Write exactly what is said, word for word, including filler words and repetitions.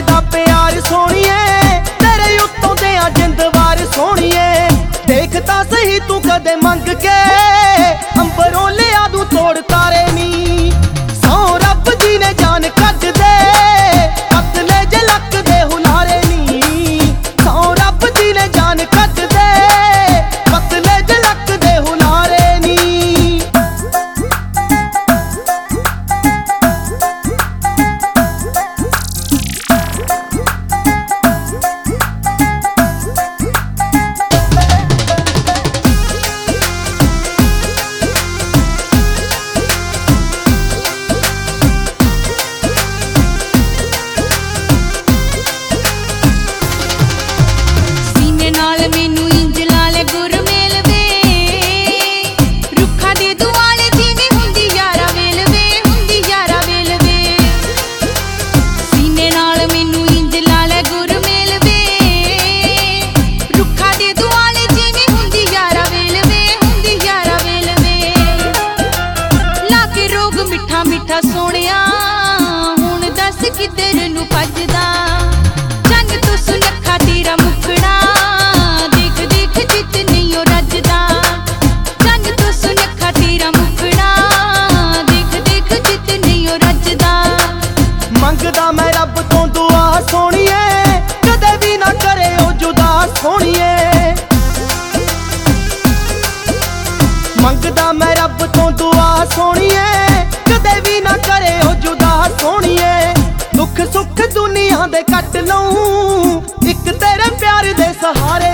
लगदा प्यार सोहणीए तेरे उत्तों दे आ जिंदवार सोहणीए देख तां सही तू कदे मंग के अंबरों लिया दूं तोड़ तारे नी सौ रब दी ने जान कट दे पतले जे लक दे हुलारे नी सौ रब दी ने जान कट दे पतले जे लक दे हुलारे नी मिठा सोहणिया हुण दस किधर नूं भजदा चंग तू सुनखा तेरा मुखड़ा देख देख जित नहीं ओ रजदा चंग तू सुनखा तेरा मुखड़ा देख देख जित नहीं ओ रजदा मंगदा मैं रब तो दुआ सोहणिए कदे भी ना करे ओ जुदा सोहणिए मंगदा मैं रब तो दुआ सोहणिए कदे भी ना करे हो जुदा सोहणिए दुख सुख दुनिया दे कट लऊं एक तेरे प्यार दे सहारे